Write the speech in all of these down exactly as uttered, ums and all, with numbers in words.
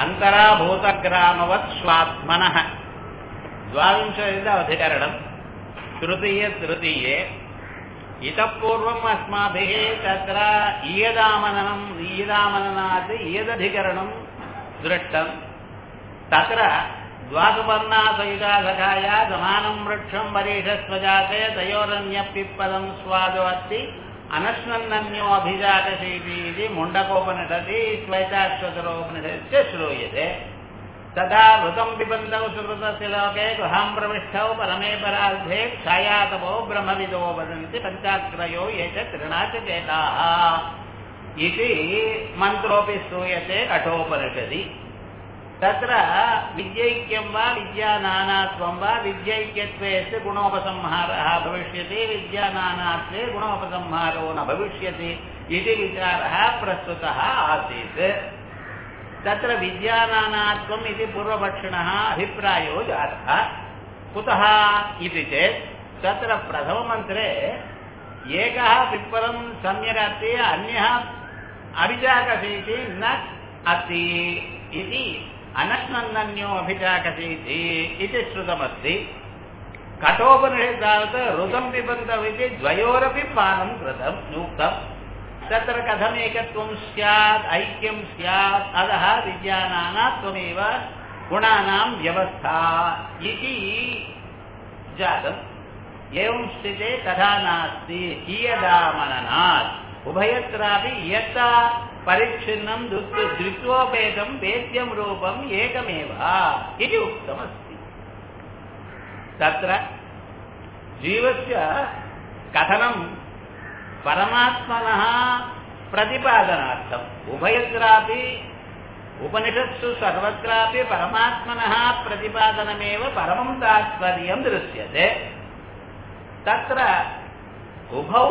अन्तराभूतग्रामवत् स्वात्मनः द्वाविंशतितम तृतीये तृतीये इतः पूर्वम् अस्माभिः तत्र ईयदामननम् ईयदामननात् ईयदधिकरणं दृष्टम्। तत्र द्वासुपर्णासयुजा सखाया समानं वृक्षं वरीषस्वजाते तयोरन्यपिप्पदं स्वादवत्ति अनश्नन्नन्यो अभिजातशीति इति मुण्डकोपनिषदि श्वेताश्वतरोपनिषदि श्रूयते। तदा ऋतं पिबन्तौ सुकृतस्य लोके गुहां प्रविष्टौ परमे परार्धे छायातपो ब्रह्मविदो वदन्ति पञ्चाग्रयो ये च त्रिणाचकेताः इति मन्त्रोऽपि श्रूयते कठोपनिषदि। तत्र विद्यैक्यं वा विद्यानानात्वं वा विद्यैक्यत्वे गुणोपसंहारः भविष्यति विद्यानानात्वे गुणोपसंहारो न भविष्यति इति विचारः प्रस्तुतः आसीत्। तत्र विद्यानानात्वम् इति पूर्वपक्षिणः अभिप्रायो जातः। कुतः इति चेत् तत्र प्रथममन्त्रे एकः पिप्पलं सम्यगस्ति अन्यः अभिजाकसीति न अस्ति इति अनश्नन्नन्यो अभिजाकसीति इति श्रुतमस्ति। कठोपनिषदि तावत् ऋतं पिबन्तौ इति द्वयोरपि पानं कृतम् उक्तम्। तत्र कथमेकत्वं स्यात् ऐक्यं स्यात् अतः विद्यानानात्वमेव गुणानां व्यवस्था इति जातम्। एवं स्थिते तथा नास्ति ईयदामननात् उभयत्रापि यथा परिच्छिन्नं द्वित्वोपेतं वेद्यं रूपम् एकमेव इति उक्तमस्ति। तत्र जीवस्य कथनं परमात्मनः प्रतिपादनार्थम् उभयत्रापि उपनिषत्सु सर्वत्रापि परमात्मनः प्रतिपादनमेव परमं तात्पर्यं दृश्यते। तत्र उभौ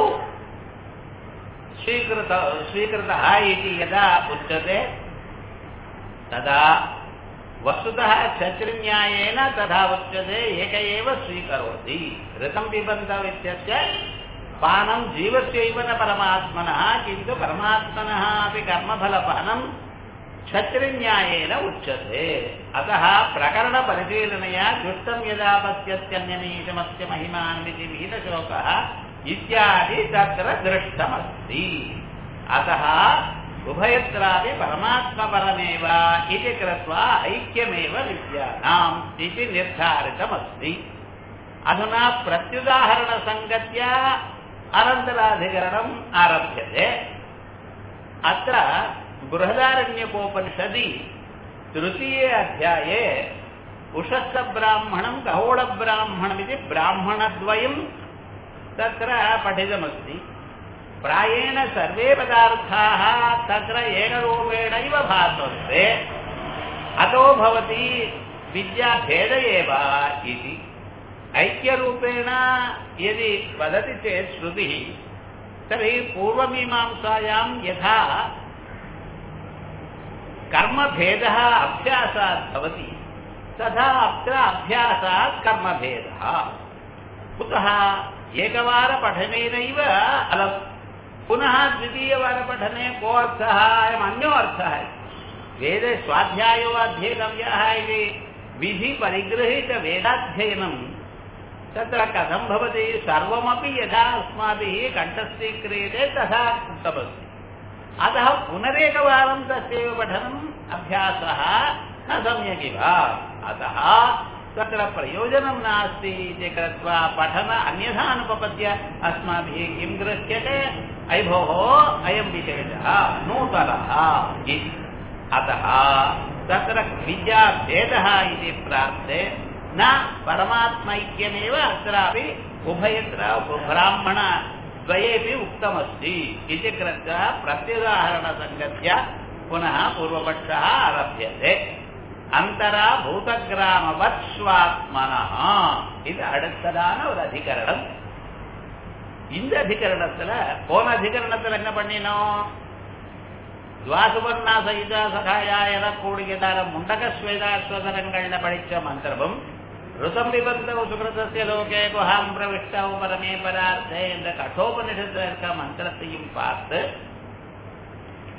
स्वीकृत स्वीकृतः इति यदा उच्यते तदा वस्तुतः क्षत्रिन्यायेन तथा उच्यते एक एव स्वीकरोति। ऋतं पिबन्तौ इत्यस्य पानं जीवस्यैव न परमात्मनः किन्तु परमात्मनः अपि कर्मफलपानं क्षत्रिन्यायेन उच्यते। अतः प्रकरणपरिशीलनया दुष्टं यदा पश्यत्यन्यमीशमस्य महिमान्विति भीतशोकः इत्यादि तत्र दृष्टमस्ति। अतः उभयत्रापि परमात्मपरमेव इति कृत्वा ऐक्यमेव विद्यानाम् इति निर्धारितमस्ति। अधुना प्रत्युदाहरणसङ्गत्या अनन्तराधिकरणम् आरभ्यते। अत्र बृहदारण्यकोपनिषदि तृतीये अध्याये उषस्थब्राह्मणं कहोडब्राह्मणमिति ब्राह्मणद्वयं तत्र पठितमस्ति। प्रायेण सर्वे पदार्थाः तत्र एकरूपेणैव भासन्ते अतो भवति विद्याभेद एव इति। ऐक्यरूपेण यदि वदति चेत् श्रुतिः तर्हि पूर्वमीमांसायां यथा कर्मभेदः अभ्यासात् भवति तथा अत्र अभ्यासात् कर्मभेदः। कुतः एकवारपठनेनैव अलम् पुनः द्वितीयवारपठने को अर्थः अयम् अन्यो अर्थः। वेदे स्वाध्यायो अध्येतव्यः इति विधिपरिगृहीतवेदाध्ययनं तत्र कथं भवति सर्वमपि यथा अस्माभिः कण्ठस्थीक्रियते तथा उक्तमस्ति। अतः पुनरेकवारं तस्यैव पठनम् अभ्यासः न सम्यगिव। अतः तत्र प्रयोजनं नास्ति इति कृत्वा पठन अन्यथा अनुपपद्य अस्माभिः किं गृह्यते अयि भोः अयं विशेषः नूतनः इति। अतः तत्र विद्याभेदः इति प्राप्ते न परमात्मैक्यमेव अत्रापि उभयत्र ब्राह्मणद्वयेपि उक्तमस्ति इति कृत्वा प्रत्युदाहरणसङ्गत्या पुनः पूर्वपक्षः आरभ्यते। अन्तरा भूतग्रामवत् स्वात्मनः இது அடுத்ததான ஒரு அதிகரணம். இந்த அதிகரணத்துல போன அதிகரணத்துல என்ன பண்ணினோம்? துவாசுபர்ணா சகிதா சகாயா என கூடியதான முண்டக ஸ்வேதாஸ்வதரங்கள்ல படிச்ச மந்திரமும் ருதம் பிபந்தௌ சுக்ரதஸ்ய லோகே குஹாம் பிரவிஷ்டௌ பரமே பரார்த்தே என்ற கட்டோபனிஷத்துல இருக்க மந்திரத்தையும் பார்த்து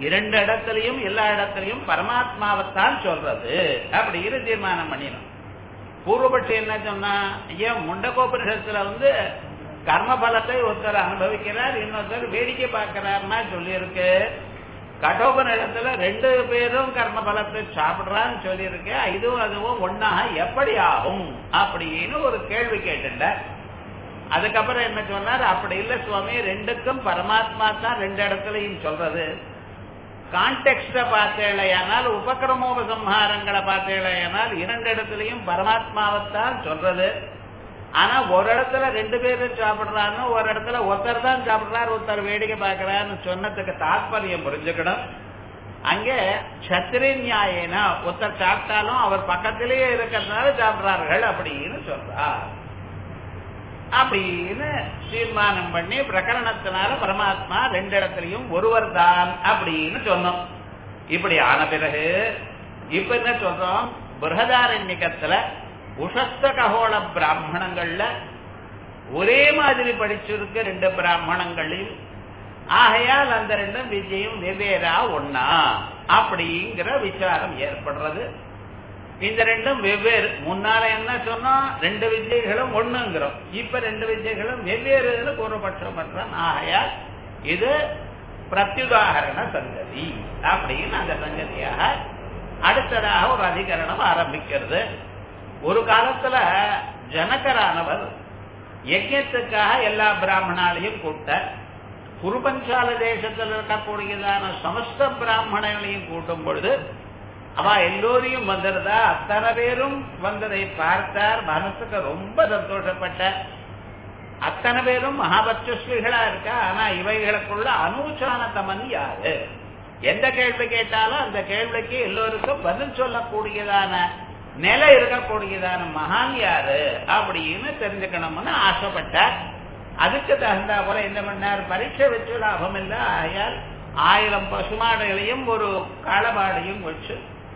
இரண்டு இடத்திலையும் எல்லா இடத்திலையும் பரமாத்மாவைத்தான் சொல்றது அப்படின்னு தீர்மானம் பண்ணிடும். பூர்வபட்சி என்ன சொன்னா, ஏன் முண்டகோபனிஷத்துல வந்து கர்மபலத்தை ஒருத்தர் அனுபவிக்கிறார், இன்னொருத்தர் வேடிக்கை பார்க்கிறார்னா சொல்லி இருக்கு. கடோபனிடத்துல ரெண்டு பேரும் கர்ம பலத்தை சாப்பிடுறான்னு சொல்லி இருக்கு. இதுவும் அதுவும் ஒன்னாக எப்படி ஆகும் அப்படின்னு ஒரு கேள்வி கேட்டுட்ட. அதுக்கப்புறம் என்ன சொன்னார், அப்படி இல்ல சுவாமி, ரெண்டுக்கும் பரமாத்மா தான் ரெண்டு இடத்துலையும் சொல்றது. கான்டெக்ஸ்ட பார்த்தேலையானால், உபக்கிரமோபசம்ஹாரங்களை பார்த்தேலையானால் இரண்டு இடத்துலையும் பரமாத்மாவைத்தான் சொல்றது. ஆனா ஒரு இடத்துல ரெண்டு பேரும் சாப்பிடுறான்னு, ஒரு இடத்துல ஒருத்தர் தான் சாப்பிடுறாரு, ஒருத்தர் வேடிக்கை பார்க்கிறான்னு சொன்னதுக்கு தாற்பயம் புரிஞ்சுக்கணும். அங்கே சத்திரி நியாயனா ஒருத்தர் சாப்பிட்டாலும் அவர் பக்கத்திலேயே இருக்கிறதுனால சாப்பிடுறார்கள் அப்படின்னு சொல்றார். அப்படின்னு தீர்மானம் பண்ணி பிரகரணத்தினால பரமாத்மா ரெண்டு இடத்துலையும் ஒருவர் தான் அப்படின்னு சொன்னோம். இப்படி ஆன பிறகு இப்ப என்ன சொல்றோம், பிருஹதாரண்யகத்துல உஷஸ்த ககோள பிராமணங்கள்ல ஒரே மாதிரி படிச்சிருக்கு ரெண்டு பிராமணங்களையும். ஆகையால் அந்த ரெண்டும் விஜயம் வெவ்வேறா ஒன்னா அப்படிங்கிற விசாரம் ஏற்படுறது. இந்த ரெண்டும் வெவ்வேறு. முன்னால என்ன சொன்னோம், ரெண்டு விஜய்களும் ஒண்ணுங்கிறோம். இப்ப ரெண்டு விஜய்களும் வெவ்வேறு பூர்வபட்சம் பண்றோம். ஆகையால் இது பிரத்யுதாகரண சங்கதி அப்படின்னு அந்த சங்கதியாக அடுத்ததாக ஒரு அதிகரணம் ஆரம்பிக்கிறது. ஒரு காலத்துல ஜனகரானவர் யஜ்ஞத்துக்காக எல்லா பிராமணாலையும் கூட்ட, குருபஞ்சால தேசத்தில் இருக்கக்கூடியதான சமஸ்த பிராமணங்களையும் கூட்டும் பொழுது அவ எல்லோரையும் வந்திருந்தா. அத்தனை பேரும் வந்ததை பார்த்தார், மனசுக்கு ரொம்ப சந்தோஷப்பட்டார். அத்தனை பேரும் மகாபட்சஸ்ரீகளா இருக்கா. ஆனா இவைகளுக்குள்ள அனுச்சானத்தமன் யாரு, எந்த கேள்வி கேட்டாலும் அந்த கேள்விக்கு எல்லோருக்கும் பதில் சொல்லக்கூடியதான நிலை இருக்கக்கூடியதான மகான் யாரு அப்படின்னு தெரிஞ்சுக்கணும்னு ஆசைப்பட்டார். அதுக்கு தகுந்தா போல என்ன பண்ணார், பரீட்சை வச்சு லாபம் இல்ல. ஆகையால் ஆயிரம் பசுமாடுகளையும் ஒரு காளபாடையும் வச்சு,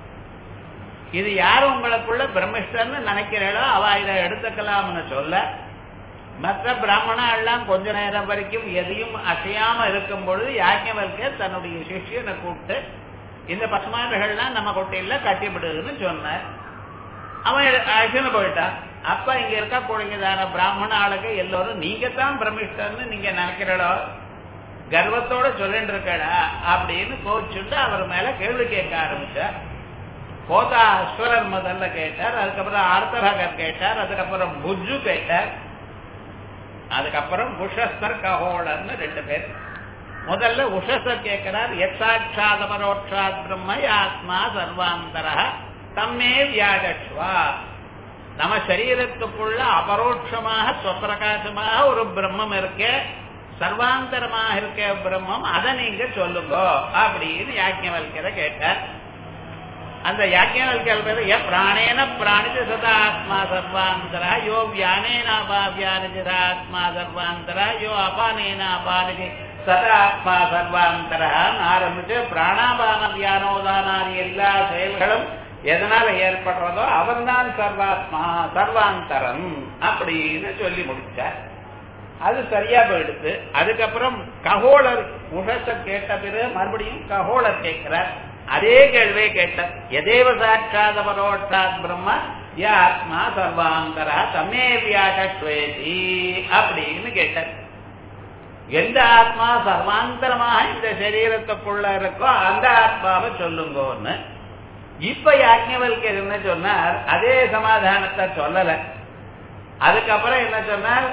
இது யாரும் உங்களுக்குள்ள பிரம்மிஷ்டன்னு நினைக்கிறீங்களோ அவ இதை எடுத்துக்கலாம்னு சொல்ல, மற்ற பிராமணா எல்லாம் கொஞ்ச நேரம் வரைக்கும் எதையும் அசையாம இருக்கும் பொழுது யாஜ்ஞவல்கர் தன்னுடைய சிஷ்யனை கூப்பிட்டு இந்த பசுமாடுகள்லாம் நம்ம கொட்டையில கட்டிவிடுதுன்னு சொன்னார். அவன் அழிச்சுன்னு போயிட்டான். அப்ப இங்க இருக்கக்கூடியதான பிராமண ஆளுக்கு எல்லோரும் நீங்க தான் பிரமிஷ்டன்னு நீங்க நினைக்கிறடோ, கர்வத்தோட சொல்லிட்டு இருக்கடா அப்படின்னு கோச்சுட்டு அவர் மேல கேள்வி கேட்க ஆரம்பிச்சார். கோதா அஸ்வரர் முதல்ல கேட்டார், அதுக்கப்புறம் ஆர்த்தரகர் கேட்டார், அதுக்கப்புறம் புஜ்ஜு கேட்டார், அதுக்கப்புறம் உஷஸ்தர் ககோளர்னு ரெண்டு பேர். முதல்ல உஷஸ்தர் கேட்கிறார், யசாட்சாத பரோட்சாத் பிரம்ம ஆத்மா சர்வாந்தரா தம்மே வியாகட்வா. நம்ம சரீரத்துக்குள்ள அபரோட்சமாக ஸ்வப்பிரகாசமாக ஒரு பிரம்மம் இருக்க, சர்வாந்தரமாக இருக்க பிரம்மம், அதை நீங்க சொல்லுங்க அப்படின்னு யாஜ்ஞவல்கரை கேட்டார். அந்த யாஜ்ஞவல்கர் பேர் ய பிராணேன பிராணிஜ சதா ஆத்மா சர்வாந்தரா, யோ வியானேனாபாவியானிஜ ஆத்மா சர்வாந்தரா, யோ அபானேன அபானிஜி சதா ஆத்மா சர்வாந்தரான்னு ஆரம்பிச்சு பிராணாபான வியானோதானாதி எல்லா செயல்களும் எதனால ஏற்படுறதோ அவன்தான் சர்வாத்மா சர்வாந்தரம் அப்படின்னு சொல்லி முடிச்சார். அது சரியா போயிடுச்சு. அதுக்கப்புறம் ககோளர் உஷச கேட்ட பிறகு மறுபடியும் ககோளர் கேட்கிறார். அதே கேள்வியை கேட்டார், எதேவ சாட்சாத பரோட்சாத் பிரம்ம ய ஆத்மா சர்வாந்தரா தமே வியாகத்வேதி அப்படின்னு கேட்டார். எந்த ஆத்மா சர்வாந்தரமாக இந்த சரீரத்துக்குள்ள இருக்கோ அந்த ஆத்மாவை சொல்லுங்கன்னு. இப்ப யாஜ்ஞவல்கர் என்ன சொன்னார், அதே சமாதானத்தை சொல்லல. அதுக்கப்புறம் என்ன சொன்னார்,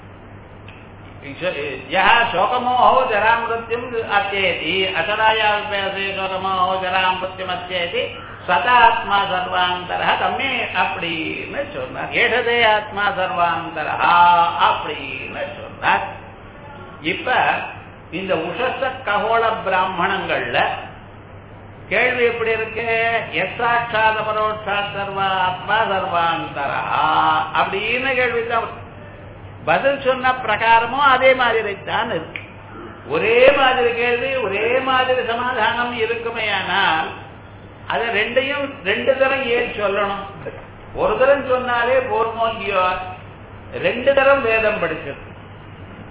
சோகமோஹோ ஜராமிருத்யும் அத்தியேதி அசராயால்பேசே சோகமோஹோ ஜராமிருத்யும் அத்தியேதி சதாத்மா சர்வாந்தரா தம்மே அப்படின்னு சொன்னார். ஏஷதே ஆத்மா சர்வாந்தரா அப்படின்னு சொன்னார். இப்ப இந்த உஷச ககோள பிராமணங்கள்ல கேள்வி எப்படி இருக்கு, எசாட்சாத பரோட்சா சர்வா ஆத்மா சர்வாந்தரா அப்படின்னு கேள்விதான். பதில் சொன்ன பிரகாரமும் அதே மாதிரி தான் இருக்கு. ஒரே மாதிரி கேள்வி ஒரே மாதிரி சமாதானம் இருக்குமே. ஆனால் அது ரெண்டையும் ரெண்டு தரம் ஏன் சொல்லணும்? ஒரு தரம் சொன்னாலே போர்மோங்கியோ, ரெண்டு தரம் வேதம் படிச்சிருக்கு.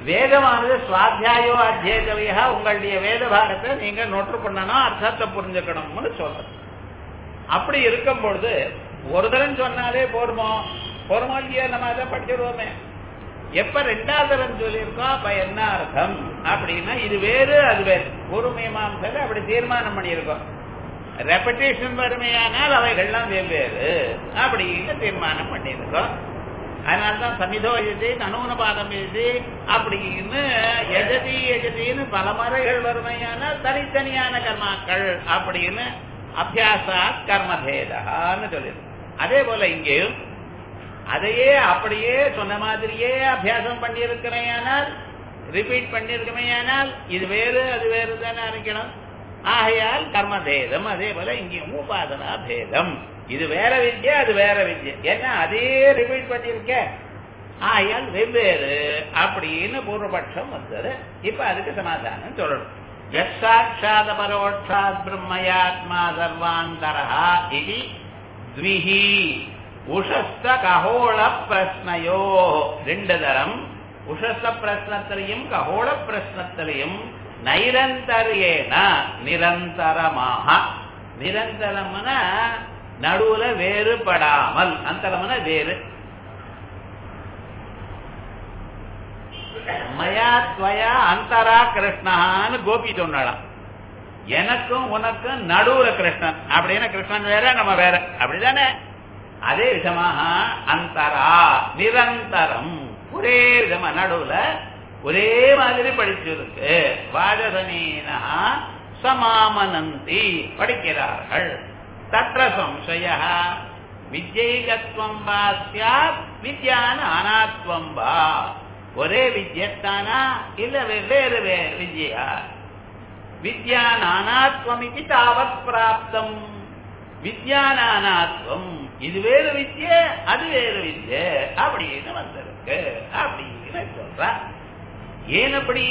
வேதமானது சுவாத்தியாயோ அத்தியேதவியா உங்களுடைய வேத பாகத்தை நீங்க நோட்டு பண்ணணும், அர்த்தத்தை புரிஞ்சுக்கணும்னு சொல்றது. அப்படி இருக்கும் பொழுது ஒரு தரம் சொன்னாலே போருமோ போருமோ இல்லையா, நம்ம அதை படிச்சிருவோமே. எப்ப ரெண்டாவது தரம் சொல்லியிருக்கோம் அப்ப என்ன அர்த்தம் அப்படின்னா இது வேறு அது வேறு. ஒரு மீமாம்சையில அப்படி தீர்மானம் பண்ணியிருக்கோம். ரெப்படேஷன் வறுமையானால் அவைகள்லாம் வெவ்வேறு அப்படின்னு தீர்மானம் பண்ணியிருக்கோம். அதனால்தான் சமிதோ எஜதி அனூனபாதம் எஜதி அப்படின்னு எஜதி எஜதின்னு பல முறைகள் வறுமையானால் தனித்தனியான கர்மாக்கள் அப்படின்னு அபியாசா கர்மபேதான்னு சொல்லியிருக்கோம். அதே போல இங்கேயும் அதையே அப்படியே சொன்ன மாதிரியே அபியாசம் பண்ணியிருக்கிறமையானால் ரிப்பீட் பண்ணியிருக்கமையானால் இது வேறு அது வேறு தானே அறிக்கணும். ஆகையால் கர்மபேதம். அதே போல இங்கேயும் உபாசனா பேதம். இது வேற வித்யா அது வேற வித்யா, ஏன்னா அதே ரிப்பீட் பண்ணியிருக்க ஆகையால் வெவ்வேறு அப்படின்னு பூர்வபட்சம் வந்தது. இப்ப அதுக்கு சமாதானம் சொல்லணும். யசாட்சாத பரோட்சாத் பிரம்மயாத்மா சர்வாந்தரஹ இதி த்விஹி உஷஸ்த கஹோள பிரஸ்னயோ. ரெண்டு தரம் உஷஸ்த பிரஸ்னத்திலையும் கஹோள பிரஸ்னத்திலையும் நைரந்தரேன நிரந்தரமாக. நிரந்தரம்ன நடுவுல வேறுபடாமல், அந்தரம்ன வேறு. மயா துவயா அந்தரா கிருஷ்ணான்னு கோபி சொன்னாலாம். எனக்கும் உனக்கும் நடுவுல கிருஷ்ணன் அப்படின்னா கிருஷ்ணன் வேற நம்ம வேற அப்படிதானே. அதே விதமாக அந்தரா நிரந்தரம் ஒரே விதமா நடுவுல ஒரே மாதிரி படிச்சிருக்கு. வாஜசனீனா சமாமனந்தி படிக்கிறார்கள். தத்ர சம்சய வித்யைகத்வம் வா ஸ்யாத் வித்யான அனாத்வம் வா. ஒரே வித்யத்தானா இல்ல வெவ்வேறு வித்யா. வித்யானாத்வம் இது தாவத் பிராப்தம். வித்யானாத்வம் இது வேறு வித்ய அது வேறு வித்ய அப்படின்னு வந்திருக்கு அப்படின்னு சொல்ற. ஏன் அப்படி?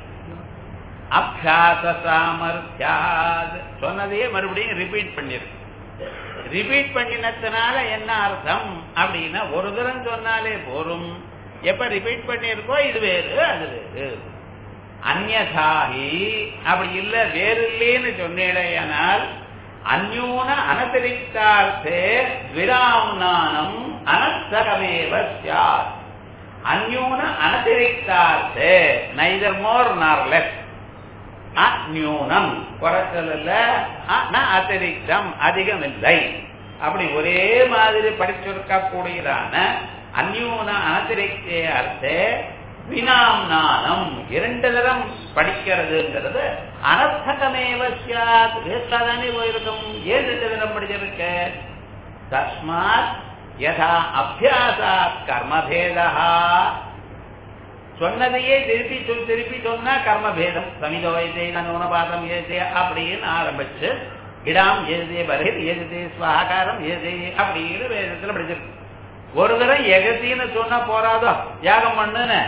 அபியாச சாமர்த்தியாத் சொன்னதையே மறுபடியும் ரிப்பீட் பண்ணிருக்கு. ரிப்பீட் பண்ணினதுனால என்ன அர்த்தம் அப்படின்னா ஒரு தரம் சொன்னாலே போரும். எப்ப ரிப்பீட் பண்ணிருக்கோ இது வேறு அது வேறு. அந்யதாஹி அப்படி இல்ல வேறு இல்லைன்னு சொன்னேடையானால் அந்யூன அனதிரிக்தார்த்தே விராம்னானம் அனர்த்தகமேவ ஸ்யாத். அந்யூன அனதிரிக்தார்த்தே நைதர் மோர் நார் லெஸ். அந்யூனம் குறைச்சல் இல்ல, அதிரிக்தம் அதிகம் இல்லை. அப்படி ஒரே மாதிரி படிச்சிருக்க கூடியதான அந்யூன அனதிரிக்தே அர்த்தே வினாம்னானம் இரண்டு தரம் படிக்கிறதுங்கிறது அனர்த்தகமேவ ஸ்யாத். வேஸ்டாதானே போயிருக்கும். ஏன் ரெண்டு தரம் படிச்சிருக்க? தஸ்மாத் யதா அபியாசாத் கர்மபேதா. சொன்னதையே திருப்பி சொல் திருப்பி சொன்னா கர்மபேதம். சமிதோ எதே நனோனபாதம் ஏதே அப்படின்னு ஆரம்பிச்சு இடாம் ஏதே பரஹிர் ஏதே ஸ்வாகாரம் ஏதே அப்படின்னு வேதத்துல படிச்சிருக்கு. ஒரு தரம் எகத்தின்னு சொன்னா போறாதோ யாகம் பண்ணுன்னு.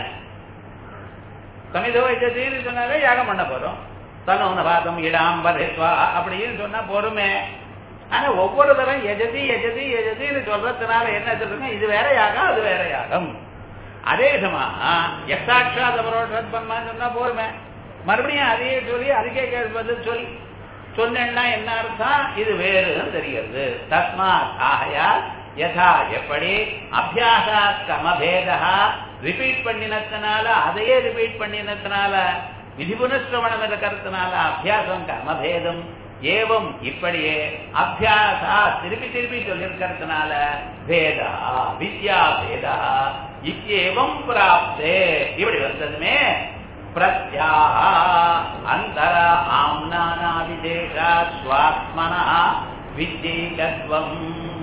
சமிதோ எஜதின்னு சொன்னாலே யாகம் பண்ண போறோம். தனோனபாதம் இடாம் பரஹித்வா அப்படின்னு சொன்னா போருமே. ஆனா ஒவ்வொரு தரம் எஜதி எஜதி எஜதின்னு சொல்றதுனால என்ன சொல்றீங்க? இது வேற யாகம் அது வேற யாகம். அதே விதமா யசாட்சாத் பரோட்சத்மா சொன்னா போருமே. மறுபடியும் அதையே சொல்லி அதுக்கே பதில் சொல்லி சொன்னா என்ன அர்த்தம்? இது வேறுன்னு தெரிகிறது. தஸ்மாத் ஆகையால் யதா எப்படி அபியாசாத் கர்மபேதா ரிப்பீட் பண்ணினதுனால அதையே ரிப்பீட் பண்ணினதுனால விதிபுனஸ்ரவணம் இருக்கிறதுனால அபியாசம் கர்மபேதம். ஏவம் இப்படியே அபியாசா திருப்பி திருப்பி சொல்லிருக்கிறதுனால பேதா வித்யா பேதா இக்கேவம் பிராப்தே இப்படி வந்ததுமே பிரத்யா அந்தர ஆம்னானா விசேஷா ஸ்வாத்மனா வித்யைகத்வம்.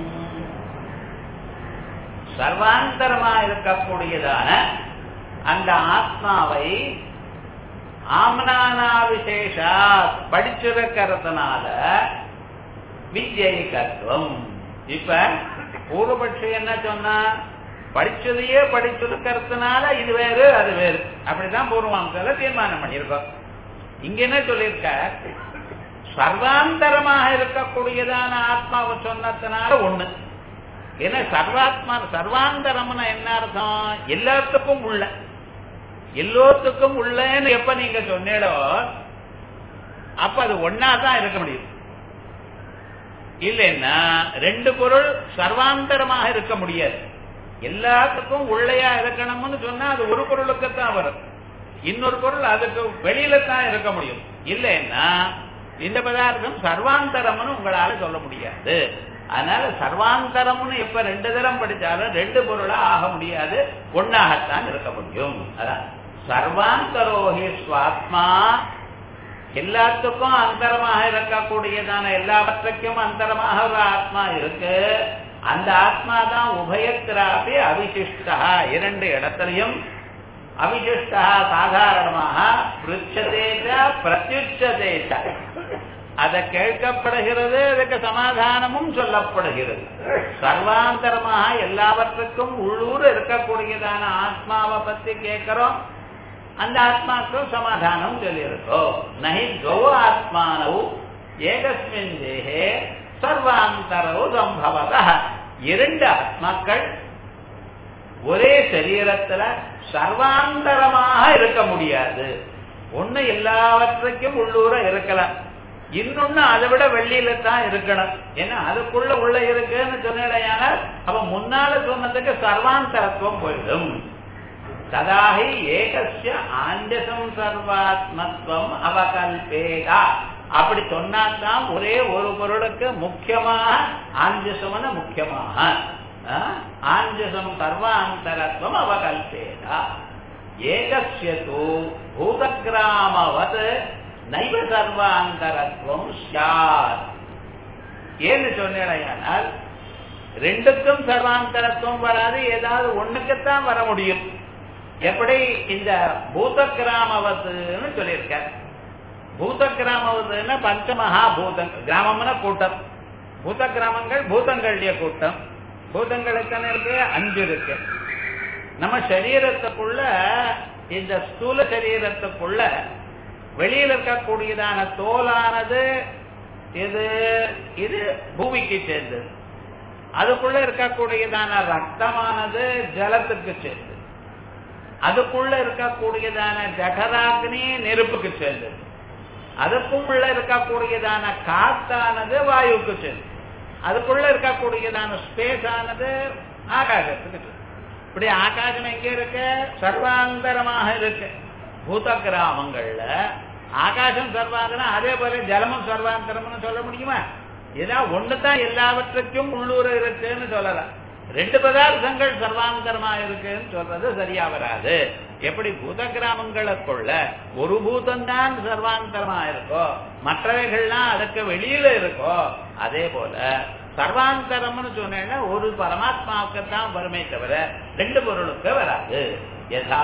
சர்வாந்தரமா இருக்கக்கூடியதான அந்த ஆத்மாவை ஆம்னானா விசேஷா படிச்சிருக்கிறதுனால வித்யைகத்வம். இப்ப பூர்வபட்சி என்ன சொன்னா? படிச்சதையே படிச்சிருக்கிறதுனால இது வேறு அது வேறு அப்படிதான் பூர்வாம்சல தீர்மானம் பண்ணியிருக்கோம். இங்க என்ன சொல்லியிருக்க? சர்வாந்தரமாக இருக்கக்கூடியதான ஆத்மாவை சொன்னதுனால ஒண்ணு. ஏன்னா சர்வாத்மா சர்வாந்தரம்னா என்ன அர்த்தம்? எல்லாத்துக்கும் உள்ள எல்லோத்துக்கும் உள்ளன்னு எப்ப நீங்க சொன்னீடோ அப்ப அது ஒன்னாதான் இருக்க முடியும். இல்லைன்னா ரெண்டு பொருள் சர்வாந்தரமாக இருக்க முடியாது. எல்லாத்துக்கும் உள்ளையா இருக்கணும்னு சொன்னா அது ஒரு பொருளுக்குத்தான் வரும், இன்னொரு பொருள் அதுக்கு வெளியில தான் இருக்க முடியும். இல்லைன்னா இந்த பதார்த்தம் சர்வாந்தரம்னு உங்களால சொல்ல முடியாது. அதனால சர்வாந்தரம்னு எப்ப ரெண்டு தரம் படிச்சாலும் ரெண்டு பொருளா ஆக முடியாது, ஒன்னாகத்தான் இருக்க முடியும். அதான் சர்வாந்தரோஹி ஸ்வாத்மா, எல்லாத்துக்கும் அந்தரமாக இருக்கக்கூடியதான எல்லாவற்றுக்கும் அந்தரமாக ஒரு ஆத்மா இருக்கு. அந்த ஆத்மா தான் உபயத்திராபி அவிசிஷ்டா, இரண்டு இடத்திலையும் அவிசிஷ்டா சாதாரணமாக பிருச்சதேச பிரத்யுச்சதேச, அதை கேட்கப்படுகிறது, அதுக்கு சமாதானமும் சொல்லப்படுகிறது. சர்வாந்தரமாக எல்லாவற்றுக்கும் உள்ளூர் இருக்கக்கூடியதான ஆத்மாவை பத்தி கேட்கிறோம், அந்த ஆத்மாக்கும் சமாதானம் சொல்லியிருக்கோம். நஹி துவ ஆத்மானவு ஏகஸ்மின் தேஹே சர்வாந்தரவு சம்பவதः, இரண்டு ஆத்மாக்கள் ஒரே சரீரத்துல சர்வாந்தரமாக இருக்க முடியாது. ஒண்ணு எல்லாவற்றுக்கும் உள்ளூர இருக்கலாம், இன்னொன்னு அதை விட வெளியில தான் இருக்கணும். ஏன்னா அதுக்குள்ள உள்ள இருக்குன்னு சொன்னால் அப்ப முன்னால சொன்னதுக்கு சர்வாந்தரத்துவம் போயிடும். ததாஹி ஏகஸ்ய ஆஞ்சசம் சர்வாத்மத்வம் அவகல்பேதா, அப்படி சொன்னாதான் ஒரே ஒரு பொருளுக்கு முக்கியமாக ஆஞ்சசம்னு முக்கியமாக ஆஞ்சசம் சர்வாந்தரத்துவம் அவகல்பேதா. ஏகஸ்ய தூ பூதகிராமவத் நைவ சர்வாந்தரத்துவம் ஸ்யாத். ஏன்னு சொன்னால் ரெண்டுக்கும் சர்வாந்தரத்துவம் வராது, ஏதாவது ஒண்ணுக்குத்தான் வர முடியும். எப்படி இந்த பூத கிராமவத்துன்னு சொல்லியிருக்க, பூத கிராமவத்துன்னா பஞ்சமகா பூதங்கள், கிராமம்னா கூட்டம், பூத கிராமங்கள் பூதங்களுடைய கூட்டம். பூதங்கள் எத்தனை இருக்கு? அஞ்சு இருக்கு. நம்ம சரீரத்துக்குள்ள இந்த ஸ்தூல சரீரத்துக்குள்ள வெளியில் இருக்கக்கூடியதான தோலானது இது இது பூமிக்கு சேர்ந்தது. அதுக்குள்ள இருக்கக்கூடியதான ரத்தமானது ஜலத்துக்கு சேர்ந்தது. அதுக்குள்ள இருக்கக்கூடியதான ஜடராக்னி நெருப்புக்கு சேர்ந்தது. அதுக்குள்ள இருக்கக்கூடியதான காத்தானது வாயுக்கு சேர்ந்தது. அதுக்குள்ள இருக்கக்கூடியதான ஸ்பேஸ் ஆனது ஆகாசத்துக்கு. இப்படி ஆகாசம் எங்க இருக்கு? சர்வாந்தரமாக இருக்கு. பூத கிராமங்கள்ல ஆகாசம் சர்வாந்தரம், அதே போல ஜலமும் சர்வாந்தரம்னு சொல்ல முடியுமா? ஏதாவது ஒண்ணுதான் எல்லாவற்றுக்கும் உள்ளூர இருக்குன்னு சொல்லலாம். ரெண்டு பதார்த்தங்கள் சர்வாந்தரமா இருக்குன்னு சொல்றது சரியா வராது. எப்படி பூத கிராமங்களுக்குள்ள ஒரு பூதம் தான் சர்வாந்தரமா இருக்கோ, மற்றவைகள்லாம் அதுக்கு வெளியில இருக்கோ, அதே போல சர்வாந்தரம்னு சொன்னா ஒரு பரமாத்மாவுக்கு தான் வருமே தவிர ரெண்டு பொருளுக்கு வராது. யதா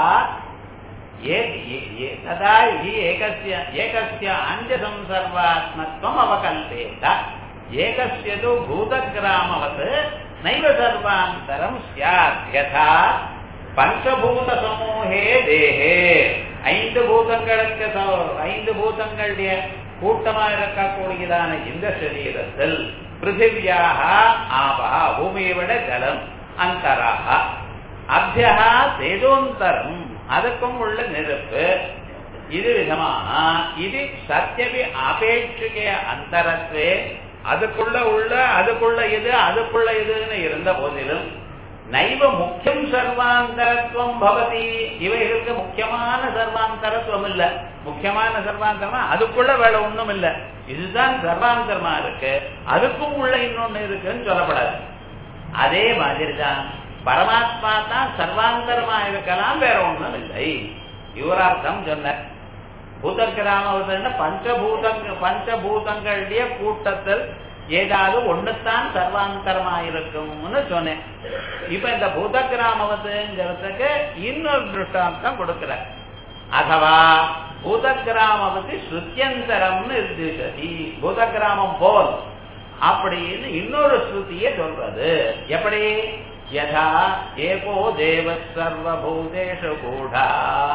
ததா ஏகஸ்ய ஏகஸ்ய அஞ்சசம் சர்வாத்மத்வம் அவகல்பேத ஏகஸ்ய து பூதகிராமவத் நைவ சர்வாந்தரம் ஸ்யாத். யதா பஞ்சபூத சமூகே தேஹே, ஐந்து பூதங்களுக்கு ஐந்து பூதங்களுடைய கூட்டமாக இருக்கக்கூடியதான இந்த சரீரத்தில் பிருத்திவியாக ஆபா, பூமியை விட ஜலம், அந்தராக அப்யா தேஜோந்தரம், அதுக்கும் உள்ள நெருப்பு. இது விதமாக இது சத்தியவி அபேட்சிக அந்தரத்வே, அதுக்குள்ள உள்ள அதுக்குள்ள இது அதுக்குள்ள இதுன்னு இருந்த போதிலும் நைவ முக்கியம் சர்வாந்தரத்துவம் பவதி, இவைகளுக்கு முக்கியமான சர்வாந்தரத்துவம் இல்ல. முக்கியமான சர்வாந்தரமா அதுக்குள்ள வேலை ஒண்ணும் இல்ல, இதுதான் சர்வாந்தரமா இருக்கு, அதுக்கும் உள்ள இன்னொன்னு இருக்குன்னு சொல்லப்படாது. அதே மாதிரிதான் பரமாத்மா தான் சர்வாந்தரமா இருக்கலாம், வேற ஒண்ணும் இல்லை. இவரார்த்தம் சொன்ன பூதகிராம பஞ்சபூதங்க பஞ்சபூதங்களுடைய கூட்டத்தில் ஏதாவது ஒண்ணுத்தான் சர்வாந்தரமா இருக்கும்னு சொன்னேன். இப்ப இந்த பூத கிராமவத்துங்கிறதுக்கு இன்னொரு திருஷ்டாந்தம் கொடுக்கிற. அதுவா பூத கிராமவதி ஸ்ருத்தியந்தரம்னு இருந்துச்சு, பூத கிராமம் போல் அப்படின்னு இன்னொரு ஸ்ருதியை சொல்றது. எப்படி? யதா ஏகோ தேவ சர்வபூதேஷு கூடா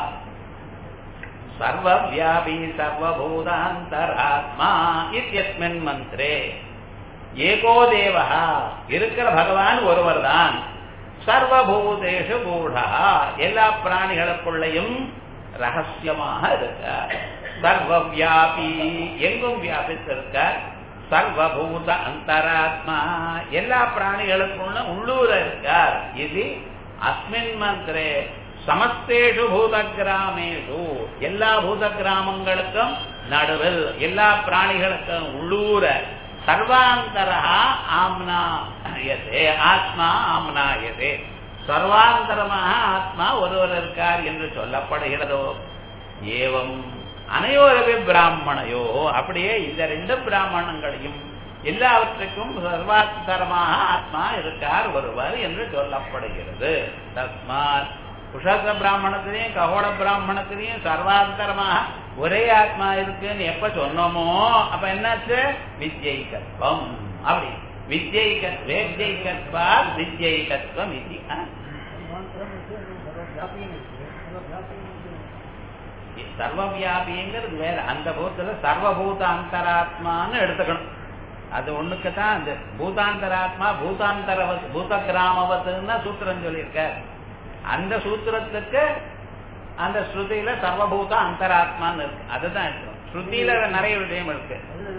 சர்வவ்யாபி சர்வபூதாந்தராத்மா இத்யஸ்மின் மந்த்ரே ஏகோ தேவஹா, இருக்கிற பகவான் ஒருவர் தான், சர்வபூதேஷு கூடா, எல்லா பிராணிகளுக்குள்ளையும் ரகசியமாக இருக்கார். சர்வவியாபி, எங்கும் வியாபித்திருக்கார். சர்வபூத அந்தராத்மா, எல்லா பிராணிகளுக்குள்ள உள்ளூர இருக்கார். இது அஸ்மின் மந்திரே சமஸ்தேஷு பூத கிராமேஷு, எல்லா பூத கிராமங்களுக்கும் நடுவில், எல்லா பிராணிகளுக்கும் உள்ளூர சர்வாந்தரா ஆம்னாயதே, ஆத்மா ஆம்னாயதே, சர்வாந்தரமாக ஆத்மா ஒருவர் இருக்கார் என்று சொல்லப்படுகிறதோ. ஏவம் அனையோரவே பிராமணையோ, அப்படியே இந்த ரெண்டு பிராமணங்களையும் எல்லாவற்றுக்கும் சர்வாந்தரமாக ஆத்மா இருக்கார் ஒருவர் என்று சொல்லப்படுகிறது. தஸ்மாத் குஷத பிராமணத்திலையும் ககோட பிராமணத்திலையும் சர்வாந்தரமாக ஒரே ஆத்மா இருக்குன்னு எப்ப சொன்னோமோ அப்ப என்னாச்சு? வித்யைகத்வம். அப்படி வித்யைகத் வேத்யைகத்வா வித்யைகத்வம் இது. சர்வவியாபிங்கிறது வேற. அந்த பூத்துல சர்வபூத அந்தராத்மான்னு எடுத்துக்கணும். அது ஒண்ணுக்குதான் அந்த பூதாந்தராத்மா பூதாந்தரவத் பூத கிராமவத்துன்னு சூத்திரம் சொல்லியிருக்க. அந்த சூத்திரத்துக்கு அந்த ஸ்ருதியில சர்வபூத அந்தராத்மான்னு இருக்கு. அதுதான் எடுக்கணும். ஸ்ருதியில நிறைய விஷயம் இருக்கு.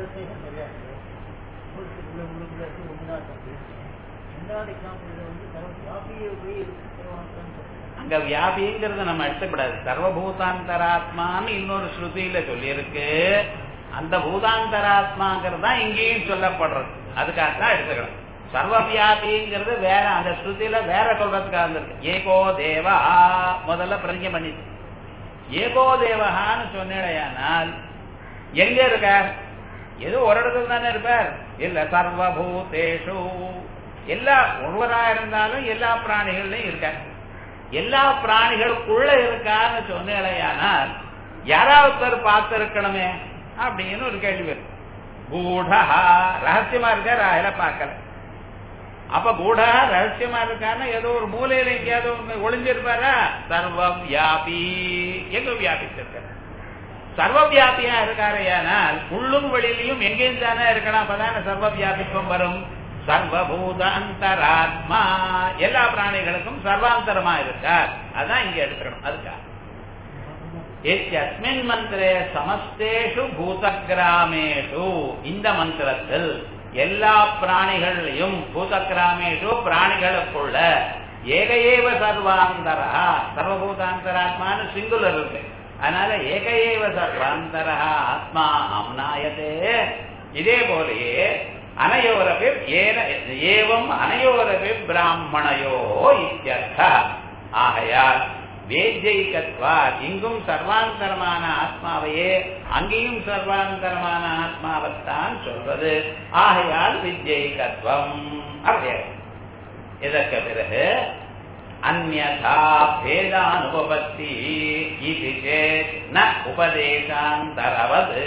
அங்க வியாபிங்கிறத நம்ம எடுத்துக்கூடாது. சர்வபூதாந்தராத்மான்னு இன்னொரு ஸ்ருதியில சொல்லியிருக்கு. அந்த பூதாந்தராத்மாங்கிறது தான் இங்கேயும் சொல்லப்படுறது. அதுக்காக தான் எடுத்துக்கணும். சர்வவியாபிங்கிறது வேற, அந்த ஸ்ருதியில வேற சொல்றதுக்காக இருந்திருக்கு. ஏகோ தேவா முதல்ல பிரதிஜை பண்ணிச்சு. ஏகோ தேவகான்னு சொன்னேடையானால் எங்க இருக்கார்? ஏதோ ஒரு இடத்துல தானே இருப்பார். இல்ல சர்வபூதேஷு, எல்லா ஒருவரா இருந்தாலும் எல்லா பிராணிகள்லயும் இருக்கார். எல்லா பிராணிகளுக்குள்ள இருக்கான்னு சொன்னேடையானால் யாராவது பார்த்து இருக்கணுமே அப்படின்னு ஒரு கேள்வி வரும். கூடா ரகசியமா இருக்கார், அதில் பார்க்கல. அப்ப கூடா ரகசியமா இருக்காருன்னா ஏதோ ஒரு மூலையில எங்கேயாவது ஒளிஞ்சிருப்பாரா? சர்வ வியாபி, எங்க வியாபிச்சிருக்காரு. சர்வ வியாபியா இருக்காரையானால் உள்ளும் வெளியிலையும் எங்கேயும் தானே இருக்கணும். அப்பதான சர்வ வியாபித்துவம் வரும். சர்வபூத அந்தராத்மா, எல்லா பிராணிகளுக்கும் சர்வாந்தரமா இருக்கார். அதான் இங்க எடுத்துக்கணும். அதுக்காக அஸ்மின் மந்திரே சமஸ்தேஷு பூத கிராமேஷு, இந்த மந்திரத்தில் எல்லா பிராணிகளையும் பூத கிராமேஷு பிராணிகளுக்குள்ள ஏக ஏவ சர்வாந்தரா, சர்வபூதாந்தராத்மான்னு சிங்குலர் இருக்கு. அதனால ஏக ஏவ சர்வாந்தரா ஆத்மா அம்னாயதே. இதே போலயே அனையோரபி ஏவம் அனையோரபி பிராமணையோ இத்யர்த்தா. ஆகையால் வேத்யைகத்வா, இங்கும் சர்வாந்தரமான ஆத்மாவையே அங்கேயும் சர்வாந்தரமான ஆத்மாவைத்தான் சொல்வது. ஆகையால் வித்யைகத்வம். அப்படியே இதற்கு பிறகு அந்யதா பேதானுபபத்தி இது சேத் ந உபதேசாந்தரவது.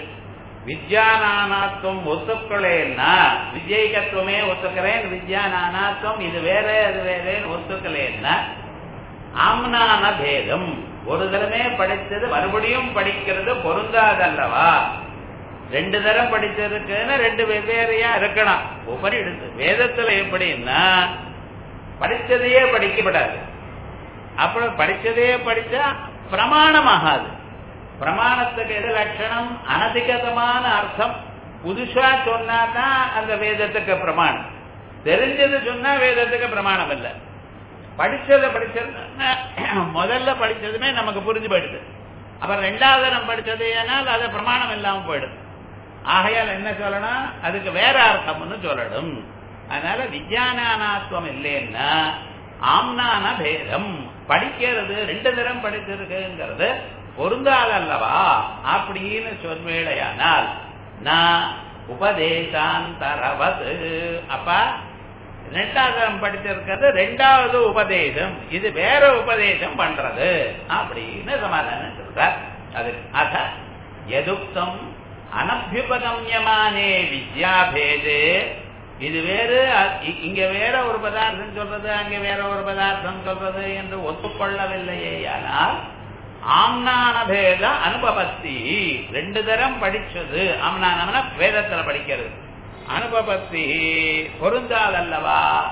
வித்யானானாத்வம் ஒத்துக்கலேன்னா, வித்யைகத்துவமே ஒத்துக்கிறேன், வித்யானானாத்வம் இது வேற அது வேறேன்னு ஒத்துக்கலேன்னா ஆம்னான பேதம், ஒரு தரமே படித்தது மறுபடியும் படிக்கிறது பொருந்தாதல்லவா? ரெண்டு தரம் படிச்சதுக்குன்னு ரெண்டு வெவ்வேறையா இருக்கணும். உபரி எடுத்து வேதத்துல எப்படின்னா படிச்சதையே படிக்கப்படாது. அப்புறம் படிச்சதையே படிச்சா பிரமாணமாகாது. பிரமாணத்துக்கு எது லட்சணம்? அனதிகதமான அர்த்தம். புதுசா சொன்னாதான் அந்த வேதத்துக்கு பிரமாணம். தெரிஞ்சது சொன்னா வேதத்துக்கு பிரமாணம் இல்லை. படிச்சதை படிச்சது முதல்ல படிச்சதுமே நமக்கு புரிஞ்சு போயிடுது. அப்புறம் ரெண்டாவது நம்ம படிச்சது ஏனால் அது பிரமாணம் இல்லாம போயிடுது. ஆகையால் என்ன சொல்லணும்? அதுக்கு வேற அர்த்தம்னு சொல்லணும். அதனால வித்யானானாத்வம் இல்லைன்னா ஆம்னான பேதம், படிக்கிறது ரெண்டு தரம் படிச்சிருக்குங்கிறது பொருந்தாதல்லவா அப்படின்னு சொல்வேளையானால் நான் உபதேசாந்தரவது. அப்பா ரெண்டாவது படிச்சிருக்கிறது ரெண்டாவது உபதேசம், இது வேற உபதேசம் பண்றது அப்படின்னு சமாதானம் சொல்றார். அது அத எதுக்தம் அனபியுபகம்யமானே வித்யாபேதே, இது வேறு இங்க வேற ஒரு பதார்த்தம் சொல்றது அங்க வேற ஒரு பதார்த்தம் சொல்றது என்று ஒத்துக்கொள்ளவில்லையே. ஆனால் ஆம்னான பேத அனுபவத்தி, ரெண்டு தரம் படிச்சது ஆம்னான வேதத்துல படிக்கிறது, அனுபவத்தி பொருந்தாதல்லவா